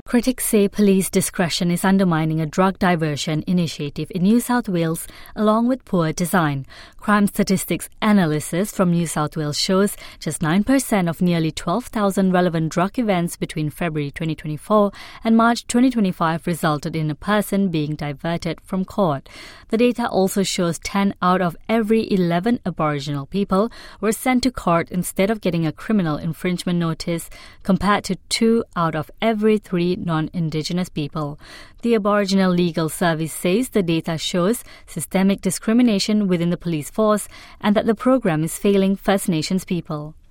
Critics say police discretion is undermining a drug diversion initiative in New South Wales, along with poor design. Crime statistics analysis from New South Wales shows just 9% of nearly 12,000 relevant drug events between February 2024 and March 2025 resulted in a person being diverted from court. The data also shows 10 out of every 11 Aboriginal people were sent to court instead of getting a criminal infringement notice, compared to 2 out of every 3 non-Indigenous people. The Aboriginal Legal Service says the data shows systemic discrimination within the police force and that the program is failing First Nations people.